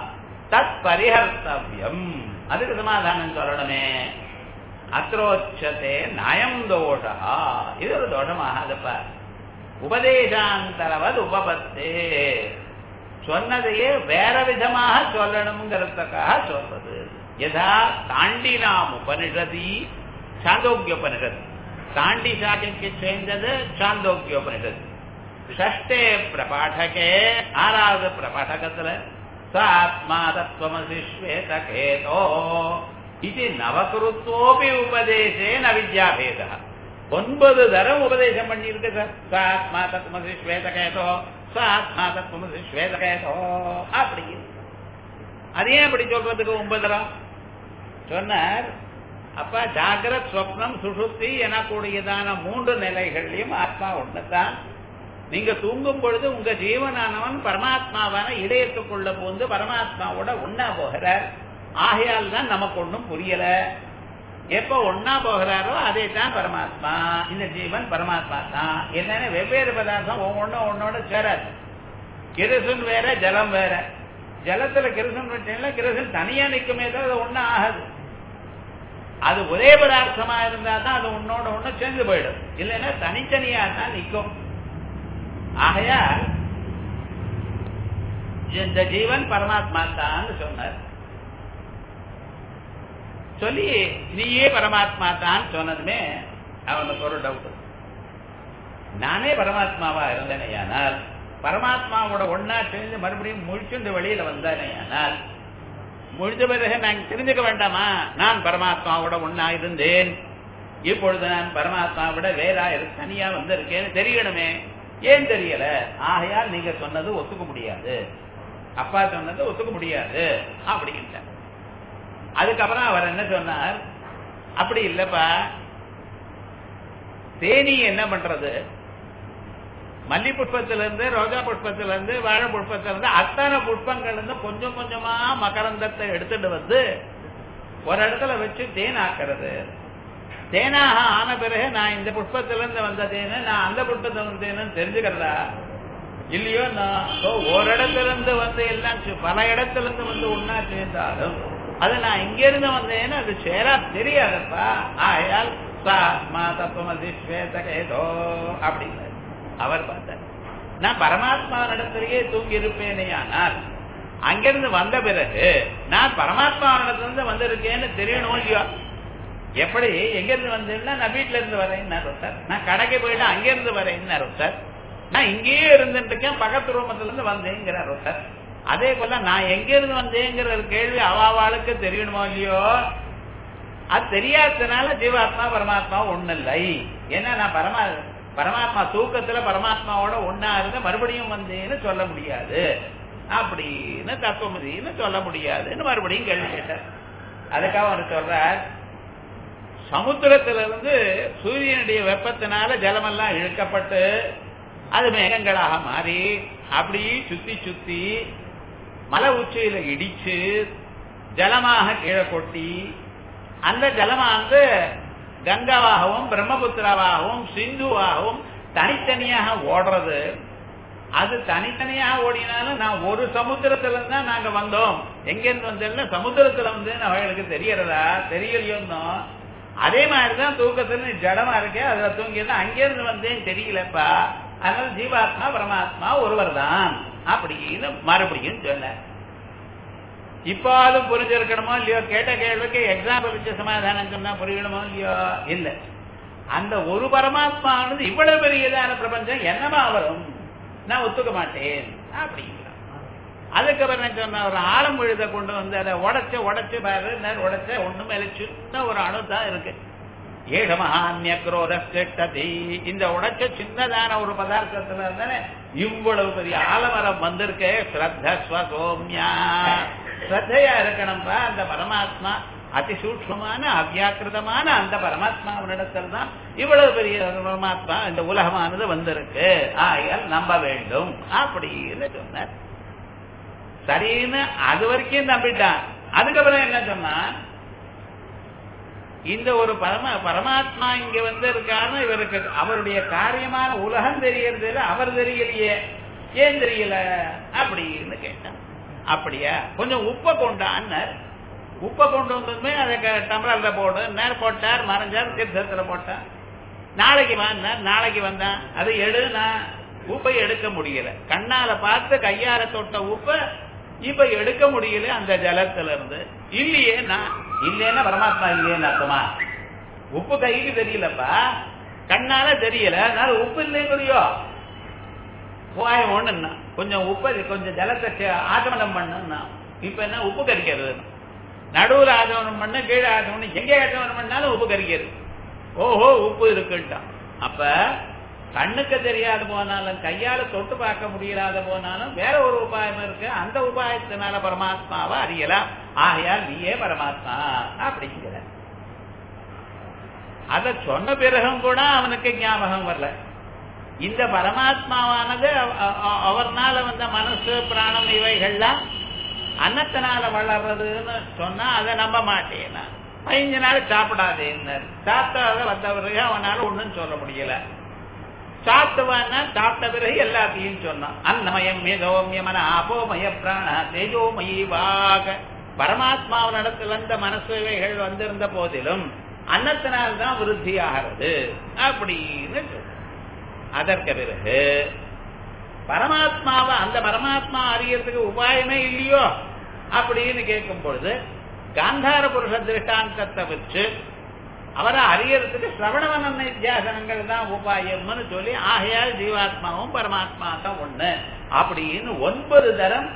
தத் பரிஹர்த்தவ்யம். அதுக்கு சமாதானம் சொல்லணுமே. அத்ரோச்சதே நயம் தோஷா. இது ஒரு தோஷமாகாதப்பா. உபதேசாந்தரவது உபபத்தே. சொன்னதையே வேற விதமாக சொல்லணுங்கிறதுக்காக சொல்றது. யதா தாண்டினாம் உபனிஷதி சாந்தோக்கியோபனிஷத். தாண்டி சாட்சிக்கு சேர்ந்தது சாந்தோக்கியோபனிஷத். ஷஷ்டே பிரபாடகே ஆறாவது பிரபாடகத்துல ஆத்மா தத்துவமசி ஸ்வேதகேதோ இது நவகிருத்தோபி உபதேசே ந வித்யாபேதா. ஒன்பது தரம் உபதேசம் பண்ணி இருக்கு சார். ஆத்மா தத்துவமசி ஸ்வேதகேதோ ஆத்மா தத்துவமசி ஸ்வேதகேதோ அப்படி. அதே அப்படி சொல்றதுக்கு ஒன்பது தரம் சொன்னார். அப்ப ஜாகிரத் ஸ்வப்னம் சுஷுப்தி எனக்கூடியதான மூன்று நிலைகள்லயும் ஆத்மா ஒண்ணுதான். நீங்க தூங்கும் பொழுது உங்க ஜீவனானவன் பரமாத்மாவான இதயத்துக்குள்ள போந்து பரமாத்மாவோட ஒன்னா போகிறார். ஆகையால் தான் நமக்கு ஒன்றும் புரியல. எப்ப ஒன்னா போகிறாரோ அதே தான் பரமாத்மா. இந்த ஜீவன் பரமாத்மா தான். என்னன்னு வெவ்வேறு பதார்த்தம் ஒவ்வொன்னும் ஒன்னோட சேராது. கிருசன் வேற ஜலம் வேற. ஜலத்துல கிருசன் வச்சா கிருசன் தனியா நிற்குமே தான் அது ஒன்னும் ஆகாது. அது ஒரே பதார்த்தமா இருந்தா தான் அது உன்னோட ஒண்ணு சேர்ந்து போயிடும். இல்லைன்னா தனித்தனியா தான் நிற்கும். ஆகையால் இந்த ஜீவன் பரமாத்மா தான் சொன்னார். சொல்லி நீயே பரமாத்மா தான் சொன்னதுமே அவனுக்கு ஒரு டவுட். நானே பரமாத்மாவா இருந்தேனையானால் பரமாத்மாவோட ஒன்னா சேர்ந்து மறுபடியும் முழிச்சுண்டு வெளியில வந்தானேயானால் முடிஞ்ச பிறகு நான் தெரிஞ்சுக்க வேண்டாமா? நான் பரமாத்மாவோட ஒன்னா இருந்தேன், இப்பொழுது நான் பரமாத்மாவோட வேறா தனியா வந்திருக்கேன்னு தெரியணுமே. ஏன் தெரியல? ஆகையால் நீங்க சொன்னது ஒத்துக்க முடியாது, அப்பா சொன்னது ஒத்துக்க முடியாது அப்படின்ட்டு. அதுக்கப்புறம் அவர் என்ன சொன்னார்? அப்படி இல்லப்பா, தேனி என்ன பண்றது? மல்லி புஷ்பத்திலிருந்து ரோஜா புஷ்பத்திலிருந்து வாழை புஷ்பத்திலிருந்து அத்தனை புஷ்பங்கள் இருந்து கொஞ்சம் கொஞ்சமா மகரந்தத்தை எடுத்துட்டு வந்து ஒரு இடத்துல வச்சு தேன் ஆக்கிறது. தேனாக ஆன பிறகு நான் இந்த புஷ்பத்திலிருந்து வந்த தேனு நான் அந்த புஷ்பத்தில் வந்தேன்னு தெரிஞ்சுக்கிறதா இல்லையோ? நான் ஒரு இடத்துல இருந்து வந்து எல்லாம் பல இடத்துல இருந்து வந்து ஒன்னா சேர்ந்தாலும் அது நான் இங்க இருந்து வந்தேன்னு அது சேரா தெரியாதப்பா. ஆயால் தத்துவமதிஸ்வேதகேதோ அப்படின்னு அவர் பார்த்தார். நான் பரமாத்மா இடத்திலேயே தூங்கி இருப்பேனே, ஆனால் அங்கிருந்து வந்த பிறகு நான் பரமாத்மா இடத்துல வந்திருக்கேன்னு தெரியணும் இல்லையோ? எப்படி எங்க இருந்து வந்தேன்னா நான் வீட்டுல இருந்து வரேன்னு சார், நான் கடைக்கு போயிட்டு அங்கிருந்து வரேன்னு சார், நான் இங்கேயே இருந்துட்டு இருக்கேன் பக்கத்து ரூமத்துல இருந்து வந்தேங்கிறார் சார். அதே போல நான் எங்க இருந்து வந்தேங்கிற ஒரு கேள்வி அவாவாளுக்கு தெரியணுமோ இல்லையோ? அது தெரியாததுனால ஜீவாத்மா பரமாத்மா ஒண்ணு இல்லை. ஏன்னா நான் பரமா பரமாத்மா தூக்கத்துல பரமாத்மாவோட ஒன்னா இருந்து மறுபடியும் வந்தேன்னு சொல்ல முடியாது, அப்படின்னு தத்துவமதினு சொல்ல முடியாதுன்னு மறுபடியும் கேள்வி கேட்டார். அதுக்காக அவர் சொல்றார், சமுத்திரத்திலிருந்து சூரியனுடைய வெப்பத்தினால ஜலமெல்லாம் இழுக்கப்பட்டு அது மேகங்களாக மாறி அப்படி சுத்தி சுத்தி மலை உச்சியில இடிச்சு ஜலமாக கீழே கொட்டி அந்த ஜலமானது கங்காவாகவும் பிரம்மபுத்திராவாகவும் சிந்துவாகவும் தனித்தனியாக ஓடுறது. அது தனித்தனியாக ஓடினாலும் நான் ஒரு சமுத்திரத்துல இருந்தா நாங்க வந்தோம், எங்கிருந்து வந்தோம்னா சமுத்திரத்துல வந்து அவங்களுக்கு தெரியறதா தெரியலையோன்னு. அதே மாதிரிதான் தூக்கத்துல ஜடமா இருக்கே அதுல தூங்கிருந்தா அங்கிருந்து வந்தேன்னு தெரியலப்பா. அதனால ஜீவாத்மா பரமாத்மா ஒருவர் தான் அப்படின்னு மறுபடியும் சொன்ன. இப்பாலும் புரிஞ்சிருக்கணுமோ இல்லையோ? கேட்ட கேள்விக்கு எக்ஸாம்பிள் வச்சு சமாதானம் சொன்னா புரியணுமோ இல்லையோ? இல்ல, அந்த ஒரு பரமாத்மானது இவ்வளவு பெரியதான பிரபஞ்சம் என்னமா வரும்? நான் ஒத்துக்க மாட்டேன் அப்படிங்கிறான். அதுக்கப்புறம் என்ன சொன்ன, ஒரு ஆழம் விழுத கொண்டு வந்து அதை உடைச்சு உடைச்சு பாரு, உடைச்ச ஒண்ணும் மேல சின்ன ஒரு அணு தான் இருக்கு. ஏகமஹான்யக்ரோதி, இந்த உடைச்ச சின்னதான ஒரு பதார்த்தத்துல இருந்தானே இவ்வளவு பெரிய ஆலமரம் வந்திருக்கே. ஸ்ரத்தஸ்வ சோம்யா, ஸ்ரத்தையா இருக்கணும்பா. அந்த பரமாத்மா அதிசூக்ஷ்மமான அவ்யாக்கிருதமான அந்த பரமாத்மாவினிடத்தில் தான் இவ்வளவு பெரிய பரமாத்மா இந்த உலகமானது வந்திருக்கு, ஆகையால் நம்ப வேண்டும் அப்படின்னு சொன்னார். சரின்னு அது வரைக்கும் நம்பிட்டான். அதுக்கப்புறம் என்ன சொன்னா, இந்த ஒரு பரம பரமாத்மா இங்க வந்து இருக்காருன்னு இவருக்கு அவருடைய காரியமான உலகம் தெரியறது, அவர் தெரியலையே, ஏன் தெரியல அப்படின்னு கேட்டான். அப்படியா, கொஞ்சம் உப்பை கொண்டான்னு. உப்பை கொண்டு வந்ததுமே அதை டம்ளர்ல போடு நேரம் போட்டார், மறைஞ்சார், தீர்த்தத்துல போட்டார். நாளைக்கு வந்தார், நாளைக்கு வந்தான், அதை எடு. நான் உப்பை எடுக்க முடியல, கண்ணால பார்த்து கையால தொட்ட உப்பை இப்ப எடுக்க முடியல அந்த ஜலத்துல இருந்து. இல்லையே நான் இல்லைன்னா பரமாத்மா இல்லையேன்னு அர்த்தமா? உப்பு கைக்கு தெரியலப்பா, கண்ணால தெரியல, அதனால உப்பு இல்லைங்கறியோ. உபாயம் ஒண்ணுன்னா கொஞ்சம் உப்பை கொஞ்சம் ஜலத்தை ஆச்சமனம் பண்ணுன்னா. இப்ப என்ன உப்பு கரிக்கிறது? நடுவுல ஆச்சமனம் பண்ண, கீழே ஆச்சமனம், எங்கே ஆச்சமனம் பண்ணாலும் உப்பு கரிக்கிறது. ஓஹோ உப்பு இருக்குட்டான். அப்ப கண்ணுக்கு தெரியாது போனாலும் கையால தொட்டு பார்க்க முடியாத போனாலும் வேற ஒரு உபாயம் இருக்கு, அந்த உபாயத்தினால பரமாத்மாவை அறியலாம். ஆகையால் நீயே பரமாத்மா அப்படிங்கிற அத சொன்ன பிறகும் கூட அவனுக்கு ஞாபகம் வரல. இந்த பரமாத்மாவானது அவர்னால வந்த மனசு பிராணம் இவைகள்லாம் அன்னத்தினால வளர்றதுன்னு சொன்னா அதை நம்ப மாட்டேன். பதினஞ்சு நாள் சாப்பிடாதேன்னு சாப்பிட்டாத வந்த பிறகு அவனால ஒண்ணும் சொல்ல முடியல. சாப்பிட்டுவான்னா சாப்பிட்ட பிறகு எல்லாத்தையும் சொன்னான். அன்னமயம் மேதோமியமன ஆபோமய பிராண தேஜோமயி வாக. பரமாத்மாவினிடத்தில் வந்த மனசுவைகள் வந்திருந்த போதிலும் அன்னத்தினால்தான் விருத்தி ஆகிறது அப்படின்னு சொல்ற. அதற்கு பிறகு பரமாத்மாவை அந்த பரமாத்மா அறியறதுக்கு உபாயமே இல்லையோ அப்படின்னு கேட்கும் பொழுது காந்தார புருஷ திருஷ்டாந்தத்தை வச்சு அவரை அறியறதுக்கு சிரவணவன நித்தியாசனங்கள் தான் உபாயம்னு சொல்லி ஆகையால் ஜீவாத்மாவும் பரமாத்மா தான் ஒண்ணு அப்படின்னு ஒன்பது தரம்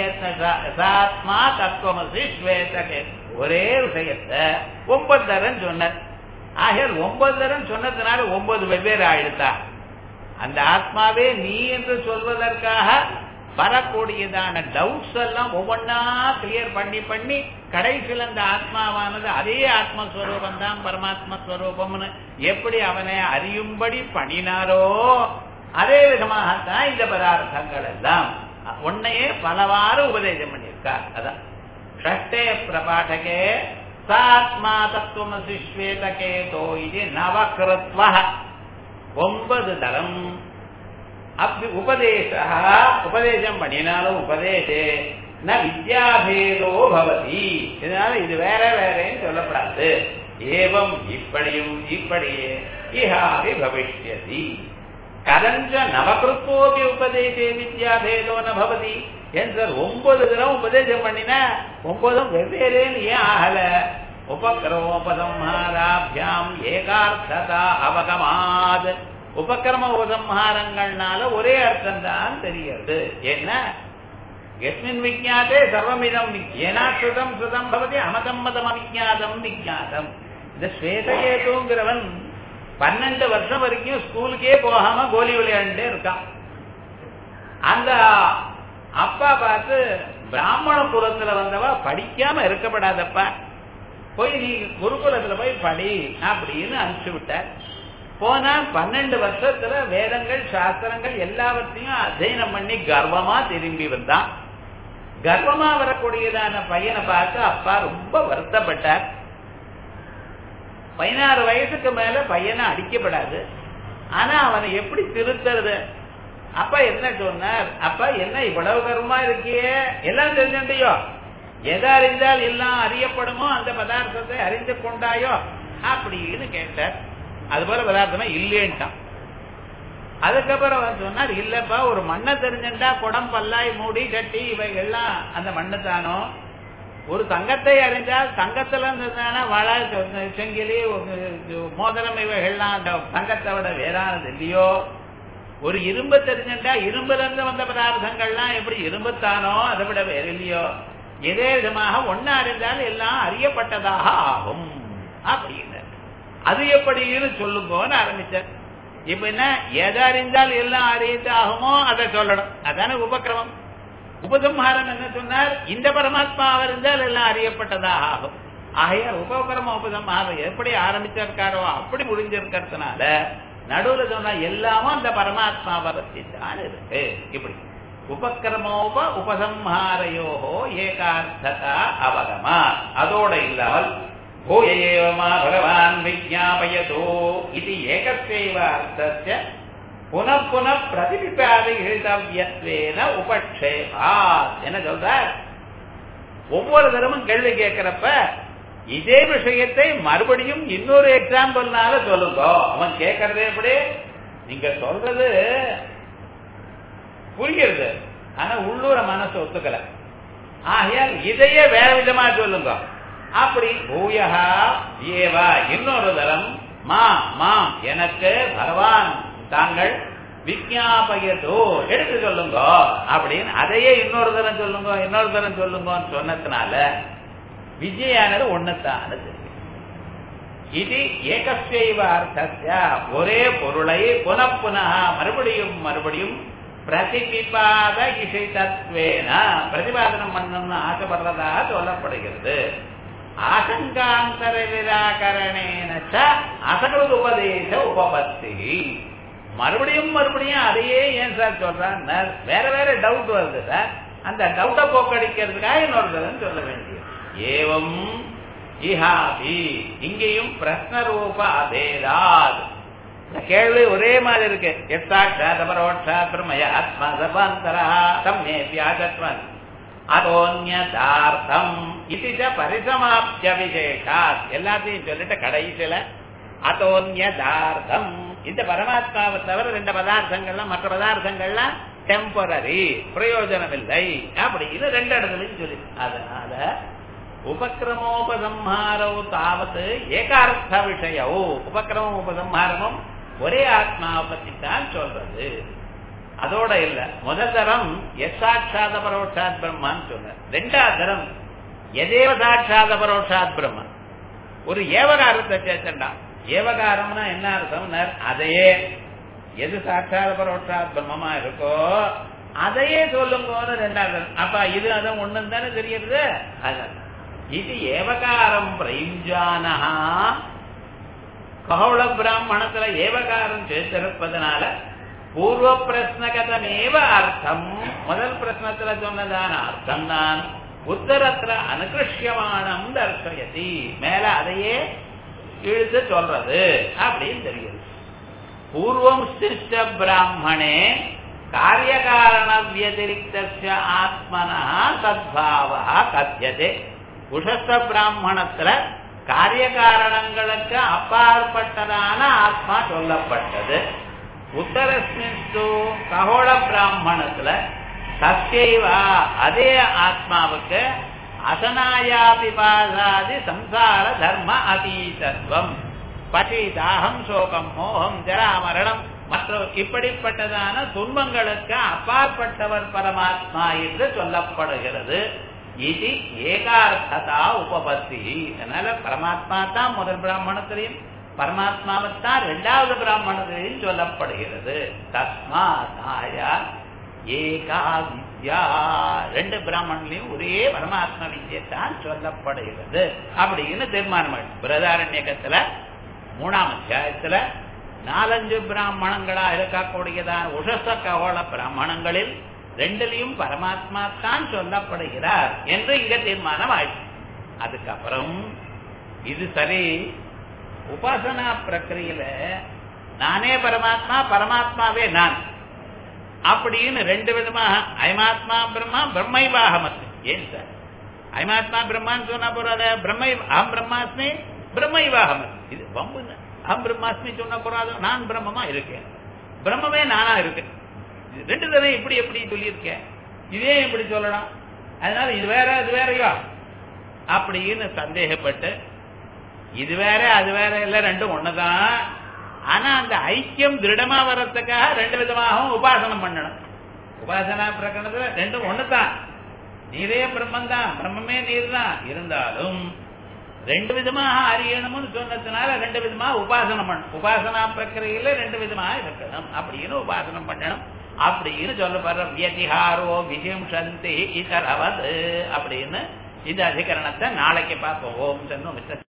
சாத்மா தத்துவமசி ஸ்வேதகே ஒரே விஷயத்தை ஒன்பது தரம் சொன்ன. ஆகையால் ஒன்பது தரம் சொன்னதுனால ஒன்பது வெவ்வேறு ஆயிடுத்தா? அந்த ஆத்மாவே நீ என்று சொல்வதற்காக வரக்கூடியதான டவுட்ஸ் எல்லாம் ஒவ்வொன்னா கிளியர் பண்ணி பண்ணி கடைசியில் அந்த ஆத்மாவானது அதே ஆத்மஸ்வரூபம் தான் பரமாத்மா ஸ்வரூபம்னு எப்படி அவனை அறியும்படி பண்ணினாரோ அதே விதமாகத்தான் இந்த பதார்த்தங்கள் எல்லாம் உன்னையே பலவாறு உபதேசம் பண்ணியிருக்கார். அதான் ஷஷ்டே பிரபாடகே சாத்மா தத்துவமசி ஸ்வேதகேதோ இது நவகிருத்வ ஒன்பது தரம் அப்படி உபதேச உபதேசம் பண்ணினாலும் உபதேசே ந வித்யாபேதோ பவதி. இதனால இது வேற வேறேன்னு சொல்லப்படாது. ஏவம் இப்படியும் இப்படியே இஹாபி பவிஷ்யதி. கதஞ்ச நவகிருத்தோபி உபதேசே வித்யாபேதோ ந பவதி. ஏன் சார் ஒன்பது தரம் உபதேசம் பண்ணினா ஒன்பதும் வெவ்வேறேன்னு ஏன் ஆகல? உபக்கிரமோபசம்ஹாராபியாம் ஏகார்த்ததா அவகமாத். உபக்கிரம உபசம்ஹாரங்கள்னால ஒரே அர்த்தம் தான் தெரியாது. என்ன எஸ்மின் விஜாதே சர்வமிதம் ஏனா ஸ்ருதம் ஸ்ருதம் பவதி அமதம் மதம் அவிஜாதம் விஜாதம். இந்த ஸ்வேதகேதுங்கிறவன் பன்னெண்டு வருஷம் வரைக்கும் ஸ்கூலுக்கே போகாம கோலி விளையாண்டே இருக்கான். அந்த அப்பா பார்த்து பிராமண குலத்துல வந்தவா படிக்காம இருக்கப்படாதப்பா, போய் நீ குருகுலத்துல போய் படி அப்படின்னு அனுப்பிச்சு விட்டார். போனா பன்னெண்டு வருஷத்துல வேதங்கள் சாஸ்திரங்கள் எல்லாவற்றையும் அध्यயனம் பண்ணி கர்வமா திரும்பி வந்தான். கர்வமா வரக்கூடியதான பையனை பார்த்து அப்பா ரொம்ப வருத்தப்பட்டார். பதினாறு வயசுக்கு மேல பையனை அடிக்கப்படாது, ஆனா அவனை எப்படி திருத்துறது? அப்பா என்ன சொன்னார்? அப்பா என்ன இவ்வளவு கர்வமா இருக்கியே, எல்லாம் தெரிஞ்சுட்டியோ, எதை அறிந்தால் எல்லாம் அறியப்படுமோ அந்த பதார்த்தத்தை அறிந்து கொண்டாயோ அப்படின்னு கேட்டார். அது போல பதார்த்தமா இல்லேன்ட்டான். அதுக்கப்புறம் அவன் சொன்னார், இல்லப்பா ஒரு மண்ணை தெரிஞ்சுட்டா குடம் பல்லாய் மூடி கட்டி இவைகள்லாம் அந்த மண்ணு தானோ, ஒரு தங்கத்தை அறிந்தால் தங்கத்துல இருந்ததுனா வள செங்கிலி மோதிரம் இவைகள்லாம் அந்த தங்கத்தை விட வேறானது இல்லையோ, ஒரு இரும்பு தெரிஞ்சுட்டா இரும்புல இருந்து வந்த பதார்த்தங்கள்லாம் எப்படி இரும்புத்தானோ அதை விட வேற இல்லையோ, இதே விதமாக ஒன்னு அறிந்தால் எல்லாம் அறியப்பட்டதாக ஆகும் அப்படின்னு. அது எப்படின்னு சொல்லுங்கன்னு ஆரம்பிச்சார். இப்ப என்ன, எதை அறிந்தால் எல்லாம் அறியது ஆகுமோ அதை சொல்லணும். அதான உபக்கிரமம். உபசம்ஹாரம் என்ன சொன்னார்? இந்த பரமாத்மா இருந்தால் எல்லாம் அறியப்பட்டதாக ஆகும். ஆகையால் உபகிரம உபசம்ஹாரம் எப்படி ஆரம்பிச்சிருக்காரோ அப்படி முடிஞ்சிருக்கிறதுனால நடுவுல சொன்னா எல்லாமும் அந்த பரமாத்மாவை பற்றி தான் இருக்கு. இப்படி உபக்கிரமோப உபசம்ஹாரையோஹோ ஏகார்த்ததா அவகமா. அதோட இல்லாமல் பூயேவமா பகவான் விஜ்ஞாபயதோ இது ஏகஸ்யைவ அர்த்தஸ்ய புனః புனః பிரதிபிபாதிகிருதவ்யத்வேன உபக்ஷேபாத். என்ன சொல்றார்? ஒவ்வொரு தரமும் கேள்வி கேட்கிறப்ப இதே விஷயத்தை மறுபடியும் இன்னொரு எக்ஸாம்பிள்னால சொல்லுங்க. அவன் கேட்கறதே எப்படி, நீங்க சொல்றது புரியுது, ஆனா உள்ளூர மனசு ஒத்துக்கல. ஆகையால் இதையே வேற விதமா சொல்லுங்க. அப்படி பூயகா ஏவா இன்னொரு தரம் மா மாம் எனக்கு பகவான் தாங்கள் விஞ்ஞாபயதோ எடுத்து சொல்லுங்க அப்படின்னு அதையே இன்னொரு தரம் சொல்லுங்க இன்னொரு தரம் சொல்லுங்கன்னு சொன்னதுனால விஜயானது ஒண்ணுத்தானது. இது ஏகஸ்யைவ அர்த்தஸ்ய ஒரே பொருளை புனப்புன மறுபடியும் மறுபடியும் பிரதிபிபாத இசைதத்வேன பிரதிபாதனம் பண்ணணும்னு ஆசைப்படுறதாக சொல்லப்படுகிறது. ஆசங்காந்தர நிராகரணேன அசகృత உபதேச உபபத்தி. மறுபடியும் மறுபடியும் அதையே ஏன் சார் சொல்றான், வேற வேற டவுட் வருது சார், அந்த டவுட்டை போக்கடிக்கிறதுக்காக இன்னொரு தரம் சொல்ல வேண்டியது. ஏவம் இஹாபி இங்கேயும் பிரஸ்ன ரூப அபேதாத். கேள்வி ஒரே மாதிரி இருக்கு. எத்தாட்சாத் பரோட்சாத் பிரமய ஆத்மா சர்வாந்தரா சம்யேத்யாத்மன் அதோன்யதார்த்தம் இதிச்ச பரிசமாப்திய விசேஷாத். எல்லாத்தையும் சொல்லிட்டு கடைசியில அதோன்யதார்த்தம் இந்த பரமாத்மாவை தவிர ரெண்டு பதார்த்தங்கள்லாம் மற்ற பதார்த்தங்கள்லாம் டெம்பரரி பிரயோஜனம் இல்லை அப்படின்னு ரெண்டு இடத்துலையும் சொல்லி, அதனால உபக்கிரமோபசம்ஹாரோ தாவத் ஏகார்த்த விஷயோ உபக்கிரமம் உபசம்ஹாரமும் ஒரே ஆத்மாவை பத்தி தான் சொல்றது. அதோட இல்ல, முதல் தரம் எசாட்சாத பரோட்சாத் பிரம்மான்னு சொன்ன, ரெண்டாவது தரம் எதேவ சாட்சாத பரோட்சாத் பிரம்ம. ஒரு ஏவகாரத்தை சேர்த்தண்டா. ஏவகாரம்னா என்ன அர்த்தம், அதையே எது சாட்சாத பரோட்சாத் பிரம்மமா இருக்கோ அதையே சொல்லுங்க ரெண்டாவது. அப்ப இது அதுவும் ஒண்ணுன்னு தானே தெரியுது. இது ஏவகாரம் பிரயுஞ்சானா கௌள பிராமணத்துல ஏவகாரம் சேர்த்திருப்பதனால பூர்வ பிரஸ்னகதமேவ அர்த்தம் முதல் பிரஸ்னத்துல சொன்னதான அர்த்தம் தான் உத்தரத்துல அனுகிருஷ்யமானம் தர்சயதி மேல அதையே இழுத்து சொல்றது அப்படின்னு தெரியுது. பூர்வம் சிஷ்ட பிராமணே காரியகாரண வியதிரிக்த ஆத்மனா சத்பாவா கத்தியதே. உஷஸ்த பிராமணத்துல காரிய காரணங்களுக்கு அப்பாற்பட்டதான ஆத்மா சொல்லப்பட்டது. உத்தரஸ்மின்ஸ்து ககோள பிராமணத்துல சத்யைவா அதே ஆத்மாவுக்கு அசனாயா பிபாசாதி சம்சார தர்ம அதீதத்துவம் பசி தாகம் சோகம் மோகம் ஜரா மரணம் மற்ற இப்படிப்பட்டதான துன்பங்களுக்கு அப்பாற்பட்டவர் பரமாத்மா என்று சொல்லப்படுகிறது. இது ஏகார்த்ததா உபபத்தி. அதனால பரமாத்மா தான் முதல் பிராமணத்திலையும் பரமாத்மாவைத்தான் இரண்டாவது பிராமணத்திலையும் சொல்லப்படுகிறது. தஸ்மாதாயா ஏகா வித்யா ரெண்டு பிராமணலையும் ஒரே பரமாத்மா வித்யத்தான் சொல்லப்படுகிறது அப்படின்னு தீர்மானம். பிரதாரண்யகத்துல மூணாம் அத்தியாயத்துல நாலஞ்சு பிராமணங்களா இருக்கக்கூடியதான உஷச ககோள பிராமணங்களில் ரெண்டுலையும் பரமாத்மா தான் சொல்லப்படுகிறார் என்று இங்க தீர்மானம் ஆயிடுச்சு. அதுக்கப்புறம் இது சரி, உபாசனா பிரக்கிரியில நானே பரமாத்மா பரமாத்மாவே நான் அப்படின்னு ரெண்டு விதமாக அயமாத்மா பிரம்மா பிரம்மைவாகமத்து. ஏன் சார் அயமாத்மா பிரம்மான்னு சொன்னா போறாத, பிரம்மை அகம் பிரம்மாஸ்மி பிரம்மைவாகமத்து. இது பம்பு. அகம் பிரம்மாஸ்மி சொன்னா போறாத, நான் பிரம்மமா இருக்கேன், பிரம்மமே நானா இருக்கேன். ரெண்டு தடவை இப்படி எப்படி சொல்லியிருக்கேன், இதே இப்படி சொல்லலாம். அதனால இது வேற அது வேறையா அப்படின்னு சந்தேகப்பட்டு இது வேற அது வேற இல்ல ரெண்டும் ஒண்ணுதான். ஆனா அந்த ஐக்கியம் திருடமா வர்றதுக்காக ரெண்டு விதமாகவும் உபாசனம் பண்ணணும். உபாசனா பிரகடனத்துல ரெண்டும் ஒண்ணுதான், நீரே பிரம்மன் தான், பிரம்மமே நீர் தான். இருந்தாலும் ரெண்டு விதமாக அறியணும்னு சொன்னதுனால ரெண்டு விதமா உபாசனம் பண்ணணும். உபாசனா பிரக்கிரையில ரெண்டு விதமா இருக்கணும் அப்படின்னு உபாசனம் பண்ணணும் அப்படின்னு சொல்லப்படுற வியதிஹாரோ விஜிம்சந்தி இதரவது அப்படின்னு இந்த அதிகரணத்தை நாளைக்கு பார்ப்போம். ஓம் சன்னு